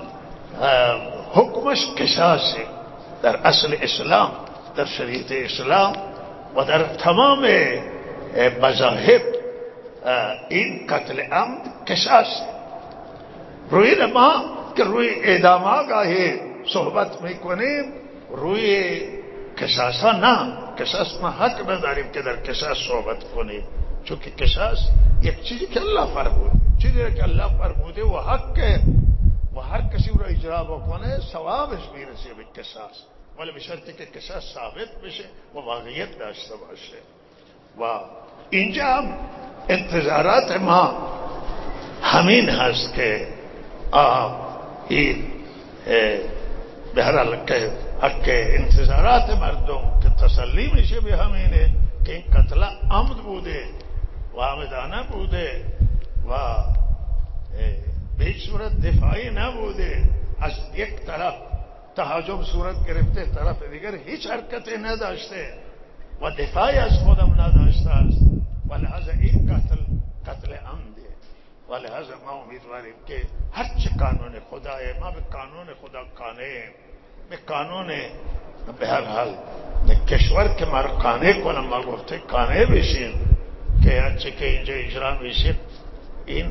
حکمش قصاصه در اصل اسلام، در شریعت اسلام و در تمام مذاهب این قتل عمد قصاصه. روی ما که روی اعدام آگاهی صحبت میکنیم، روی قصاص ها نه. قصاص ما حق نداریم که در قصاص صحبت کنیم، چون که قصاص یک چیزی که الله فرموده، چیزی که الله فرموده و حق و هر کسی رو اجرا بکنه ثوابش میرسه به قصاص، ولی به شرطی که قصاص ثابت بشه و واقعیت داشته باشه. و اینجا هم انتظارات ما همین هست که آه این به هر حال که حق انتظارات مردم که تسلی میشه به همینه که این قتل عمد بوده و عمدانه بوده و به هیچ صورت دفاعی نبوده، از یک طرف تهاجم صورت گرفته، طرف دیگر هیچ حرکتی نداشته و دفاعی از خودم نداشته است. و لحاظ این قتل قتل عمده. و لحاظ ما امیدواریم که هرچه قانون خدای ما به قانون خدا قانع، به قانون به هر حال کشور که ما را قانع کنم، ما گفته قانع بشیم که هرچه که اینجا اجرا میشه این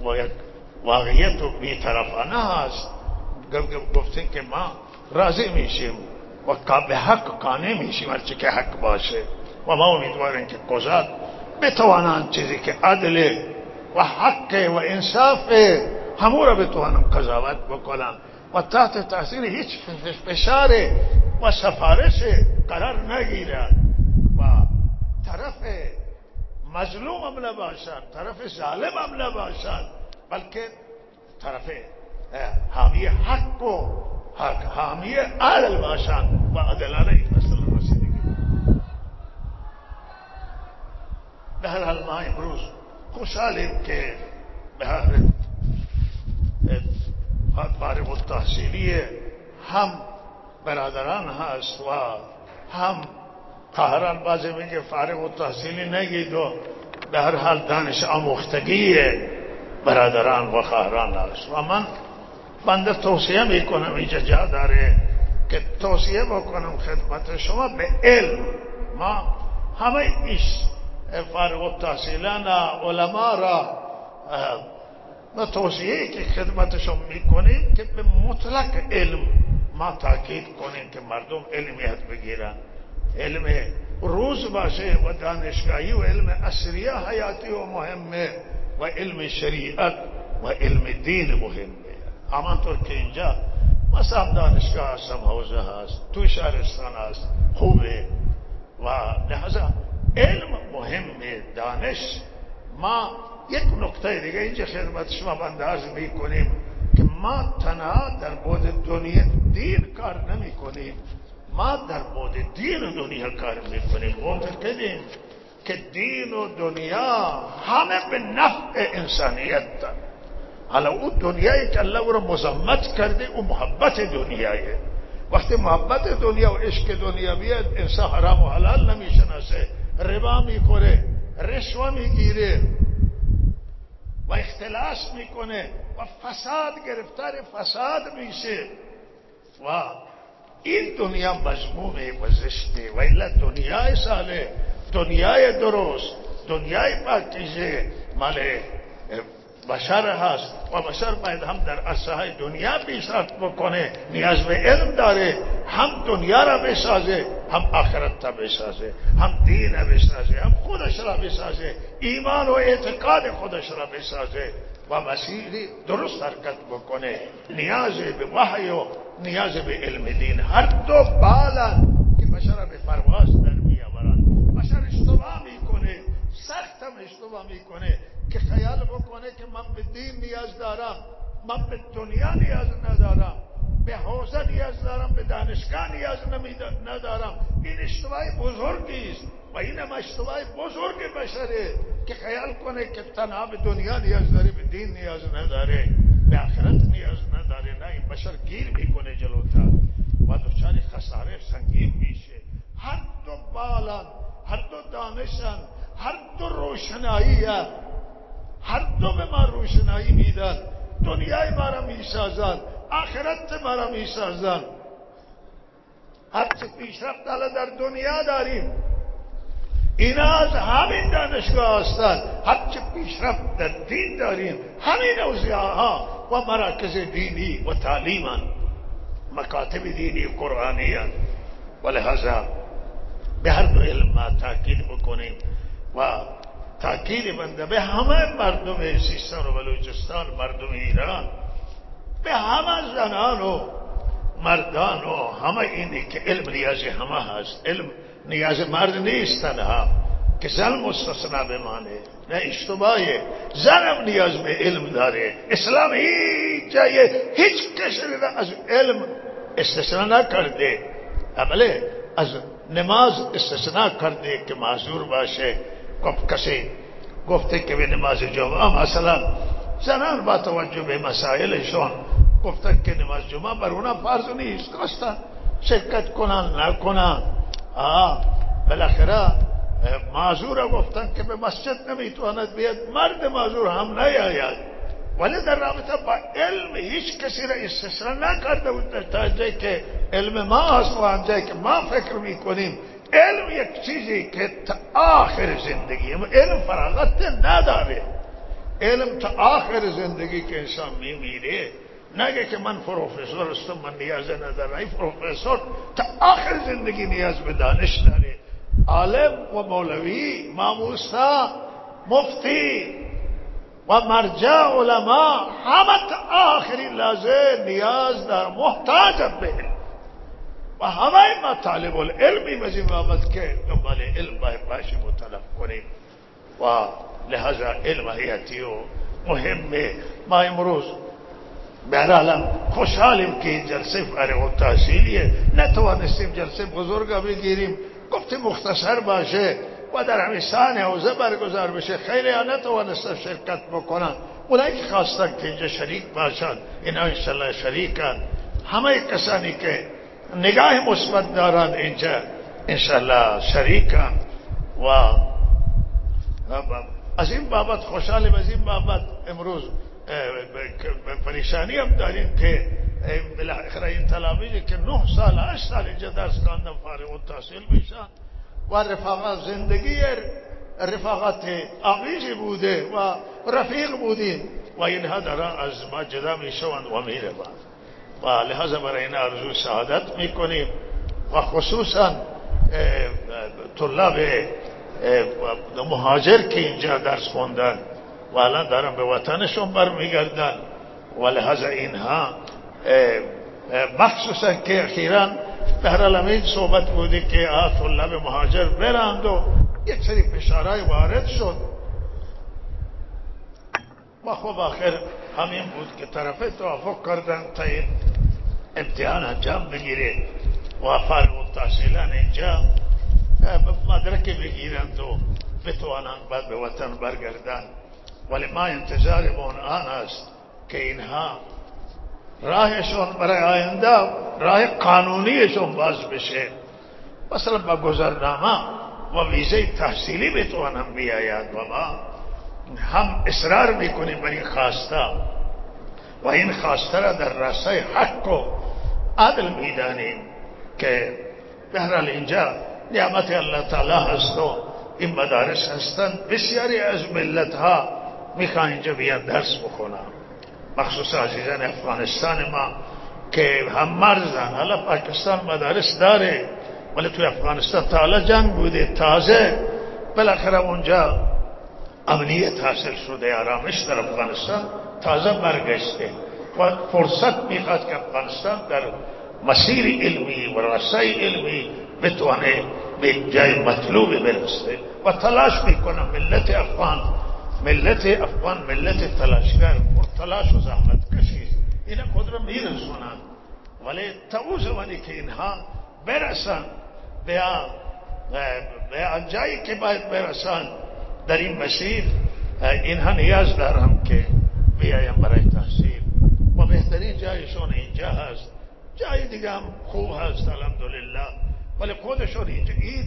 واقعیت و بی‌طرفانه هست. گفتیم که ما راضی میشیم و به حق قانع میشیم هرچه که حق باشه. و ما امیدواریم که قضات بتوانند چیزی که عدل و حق و انصاف همو را بتوانند قضاوت بکنند و تحت تاثیر هیچ فشار و سفارش قرار نگیرند و طرف مظلوم هم نباشند، طرف ظالم هم نباشند، بلکه طرف حامی حق و حق حامی عدل باشند و عدلانه این مسئله رسیدگی. به هر حال ما امروز خوشحالیم که به هر فارغ التحصیلی هم برادران هست و هم خواهران. بعضی میگه فارغ التحصیلی نگید و به هر حال دانش آموختگی برادران و خواهران هست. و من بنده توصیه میکنم، اینجا جا داره که توصیه بکنم خدمت شما به علم. ما همه ایش فارغ التحصیلان علما را ما توصیه که خدمت شما میکنیم که به مطلق علم ما تاکید کنیم که مردم علمیت بگیرن، علم روز باشه و دانشگاهی و علم عصریه حیاتی و مهمه و علم شریعت و علم دین مهمه. همانطور که اینجا مثلا دانشگاه هست، حوزه هست، تو شهرستان هست، خوبه و لحظه علم مهمه، دانش. ما یک نکته دیگه اینجا خدمت شما بنداز میکنیم که ما تنها در بود دنیا دین کار نمی کنیم، ما در بود دین و دنیا کار میکنیم. معتقدیم که دین و دنیا همه به نفع انسانیت دارن. حالا اون دنیایی که الله او را مذمت کرده او محبت دنیایه. وقتی محبت دنیا و عشق دنیا بیاد انسان حرام و حلال نمیشناسه، ربا میخوره، رشوه میگیره و اختلاس میکنه و فساد گرفتار فساد میشه و این دنیا مذمومه و زشته. و الا دنیای صالح، دنیای درست، دنیای پاکیزه مال بشر هست و بشر باید هم در عرصه‌های دنیا پیشرفت بکنه، نیاز به علم داره، هم دنیا را بسازه، هم آخرت را بسازه، هم دین را بسازه، هم خودش را بسازه، ایمان و اعتقاد خودش را بسازه و مسیری درست حرکت بکنه. نیاز به وحی و نیاز به علم دین هر دو بالن که بشر را به پرواز در میآورن. بشر اشتباه میکنه، سخت هم اشتباه میکنه که خیال بکنه که من به دین نیاز دارم، من به دنیا نیاز ندارم، به حوزه نیاز دارم، به دانشگاه نیاز ندارم. این اشتباه بزرگی است و این هم اشتباه بزرگ بشره که خیال کنه که تنها به دنیا نیاز داره، به دین نیاز نداره، به آخرت نیاز نداره. نه، این بشر گیر میکنه جلوتر و دچار خساره سنگین میشه. هر دو بال کمالن، هر دو دانشن، هر دو روشنایی، هر دو به ما روشنایی میدن. دنیای ما را میسازن، آخرت ما را میسازن. هرچه پیشرفت حالا در دنیا داریم اینا از همین دانشگاه هستند. هرچه پیشرفت در دین داریم همین اوزیاها و مراکز دینی و تعلیمان، مکاتب دینی و قرآنی. و لحاظا به هر دو علم ما تاکید بکنیم و تاکید بنده به همه مردم سیستان و بلوچستان، مردم ایران، به همه زنان و مردان و همه اینی که علم نیاز همه هست. علم نیاز مرد نیست تنها که زن مستثنا بمانه، نه اشتباهه. زنم نیاز به علم داره. اسلام هیچ جای هیچ کسی را از علم استثنا نکرده. بله از نماز استثنا کرده که معذور باشه. کسی گفته که به نماز جمعه مثلا زنان با توجه به مسائلشون گفتن که نماز جمعه بر اونا فرض نیست، خواستن شرکت کنن نکنن. آه بالاخره معذور گفتن که به مسجد نمیتواند بیاد، مرد معذور هم نیاید. ولی در رابطه با علم هیچ کسی را استثنا نکرده بود تا جایی که علم ما هست و آنجایی که ما فکر میکنیم. علم یک چیزی که تا آخر زندگی، علم فراغت نداره. علم تا آخر زندگی که انسان میمیره نگه که من پروفسور هستم من نیاز ندارم. این پروفسور تا آخر زندگی نیاز به دانش داره. عالم و مولوی، ماموسا، مفتی و مرجع علما همه تا آخری لازم نیاز دار، محتاج به علم. و همه ما طالب العلمی مزیم بابت که دنبال علم باید باشیم و طلب کنیم. و لحاظا علم حیاتی و مهمه. ما امروز بهرحال خوشحالیم که این جلسه فارغ التحصیلیه، نتوانستیم جلسه بزرگ بگیریم، گفتیم مختصر باشه و در همیستان حوزه برگزار بشه. خیلی ها نتوانستن شرکت بکنن. اونایی که خواستن که اینجا شریک باشن اینا انشالله شریکن. همه کسانی که نگاه مثبت دارن اینجا انشالله شریکن. و از این بابت خوشحالیم. از این بابت امروز پریشانی هم داریم که بالاخره این تلامیذی که نه سال هشت سال اینجا درس خواندن فارغ التحصیل میشن و رفاقت زندگی رفاقت آمیزی بوده و رفیق بودیم و اینها دارن از ما جدا میشوند و میره و لحاظا برای این آرزو سعادت میکنیم. و خصوصا طلاب مهاجر که اینجا درس خوندن و الان دارن به وطنشون برمیگردن و لحاظا اینها مخصوصا که اخیراً به هر حال این صحبت بوده که طلاب مهاجر برند و یک سری فشارهای وارد شد و خب آخر همین بود که طرفه توافق کردن تا این امتحان انجام بگیره و فارغ التحصیلان اینجا مدرک بگیرند و بتوانند بعد به وطن برگردن. ولی ما انتظارمون آن است که اینها راهشون برای آینده راه قانونیشون باز بشه، مثلا با گذرنامه و ویزه تحصیلی بتوانن بیاید و ما هم اصرار میکنیم بر این خواسته و این خواسته را در راستای حق و عدل میدانیم که به هر حال اینجا نعمت الله تعالی هست و این مدارس هستند. بسیاری از ملت ها میخوان اینجا بیان درس بخونن، مخصوصا عزیزان افغانستان ما که هم مرزن. حالا پاکستان مدارس داره ولی توی افغانستان تا حالا جنگ بوده، تازه بالاخره اونجا امنیت حاصل شده، آرامش در افغانستان تازه برگشته و فرصت میخواد که افغانستان در مسیر علمی و رسای علمی بتونه به جای مطلوب برسه و تلاش میکنه. ملت افغان ملت افغان ملت تلاشگر و تلاش و زحمت کشی اینا خود را میرسونن، ولی تا اون زمانی که اینها برسن به به جایی که باید برسن در این مسیر، اینها نیاز دارن که بیایم برای تحصیل و بهترین جایشون اینجا هست. جای دیگه هم خوب هست الحمدلله، ولی خودشون اینجا این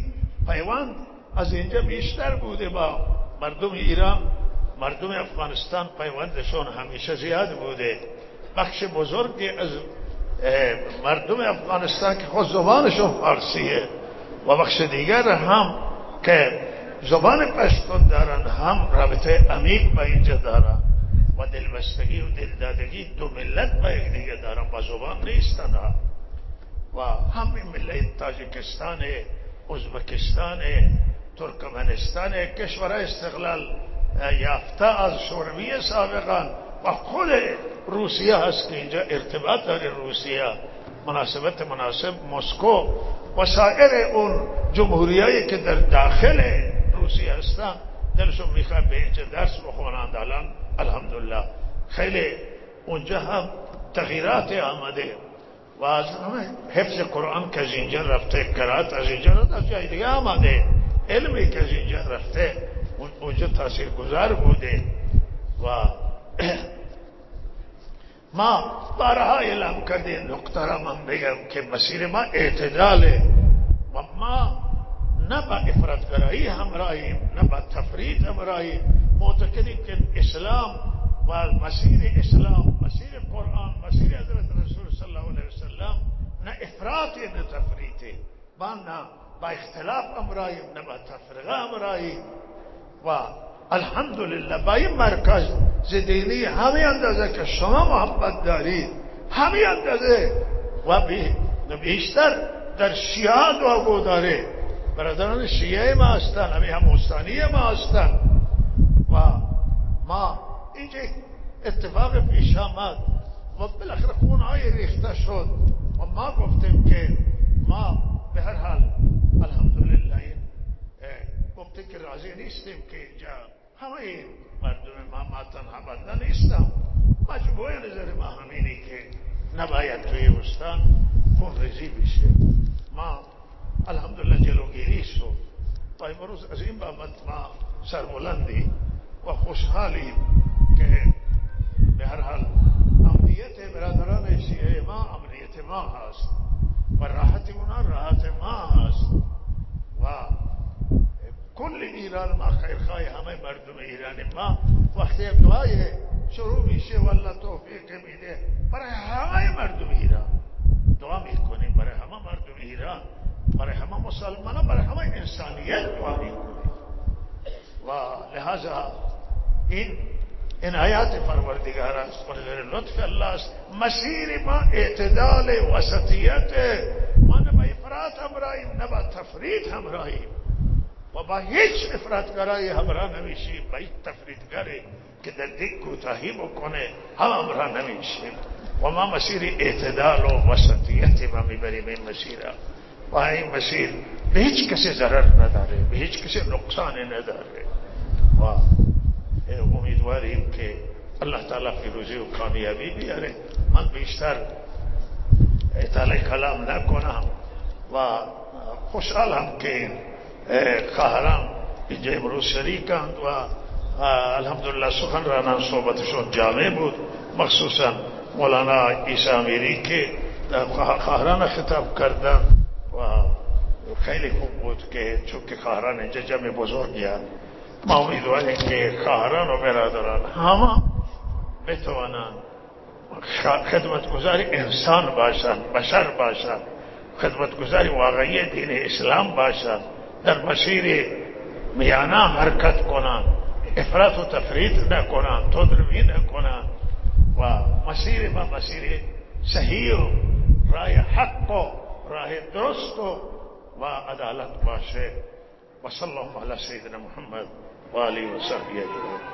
پیوند از اینجا بیشتر بوده با مردم ایران. مردم افغانستان پیوندشون همیشه زیاد بوده. بخش بزرگی از مردم افغانستان که خود زبانشون فارسیه و بخش دیگر هم که زبان پشتون دارن هم رابطه عمیق با اینجا دارن و دلبستگی و دلدادگی دو ملت با یک دیگه دارن، با زبان نیستن ها. و همین ملت تاجیکستان، ازبکستان، ترکمنستان، کشور استقلال یافته از شوروی سابقا و خود روسیه هست که اینجا ارتباط داره. روسیه مناسبت مناسب مسکو و سایر اون جمهوریایی که در داخل روسیه هستن دلشون میخواد به اینجا درس بخونند. الان الحمدلله خیلی اونجا هم تغییرات آمده و از حفظ قرآن که از اینجا رفته، قرائت از اینجا رفته، از جای دیگه آمده، علمی که از اینجا رفته اونجا تاثیر گذار بوده. و ما بارها اعلام کردیم، نقطه را من بگم که مسیر ما اعتداله و ما نه با افراطگرایی همراهیم نه با تفریط همراهیم. معتقدیم که اسلام و مسیر اسلام، مسیر قرآن، مسیر حضرت رسول صلی الله علیه وسلم نه افراطی نه تفریطی. ما نه با اختلاف همراهیم نه با تفرقه همراهیم و الحمدلله با این مرکز دینی همین اندازه که شما محبت دارید همین اندازه و بیشتر در شیعه دعاگو داره. برادران شیعه ما هستن، همین هموستانی ما هستن و ما اینجا اتفاق پیش آمد و بالاخره خونهای ریخته شد و ما گفتیم که ما به هر حال الحمدلله گفتیم که راضی نیستیم که اینجا همه مردم ما ما تنها بنده نیستم. مجموعه نظر ما همینی که نباید توی وستان خون ریزی بشه. ما الحمدلله جلوگیری شد و امروز از این بابت ما سربلندی و خوشحالیم که به هر حال امنیت برادران شیعه ما امنیت ما هست و راحت اونا راحت ما هست و کل ایران ما خیرخواه همه مردم ایران ما. وقتی دعای شروع میشه والله توفیق میده برای همه مردم ایران دعا میکنیم، برای همه مردم ایران، برای همه مسلمانان، برای همه انسانیت دعا میکنیم و لہذا این عنایات پروردگار است و لطف الله است. مسیر ما اعتدال وسطیت، ما نه با افراط همراهیم نه با تفریط همراهیم و با هیچ افراطگرایی همراه نمیشیم، با هیچ تفریطگری که در دیگ کوتاهی بکنه هم همراه نمیشیم و ما مسیر اعتدال و وسطیت ما میبریم. این مسیر و این مسیر به هیچ کسی ضرر نداره، به هیچ کسی نقصان نداره و امیدواریم که الله تعالی پیروزی و کامیابی بیاره. من بیشتر اطاله کلام نکنم و خوشحالم که خواهران اینجا امروز شریکند و الحمدلله سخنرانان صحبتشون جامع بود، مخصوصا مولانا عیسی امیری که خواهران خطاب کردن و خیلی خوب بود که چون که خواهران اینجا جمع بزرگی هست. ما امیدواریم که خواهران و برادران همه بتوانند خدمتگزار انسان باشند، بشر باشند، خدمتگزار واقعی دین اسلام باشند، در مسیر میانه حرکت کنند، افراط و تفریط نکنند، تندروی نکنند و مسیر ما مسیر صحیح و راه حق و راه درست و عدالت باشه. و صلی الله علی سیدنا محمد و آله و صحبه اجمعین.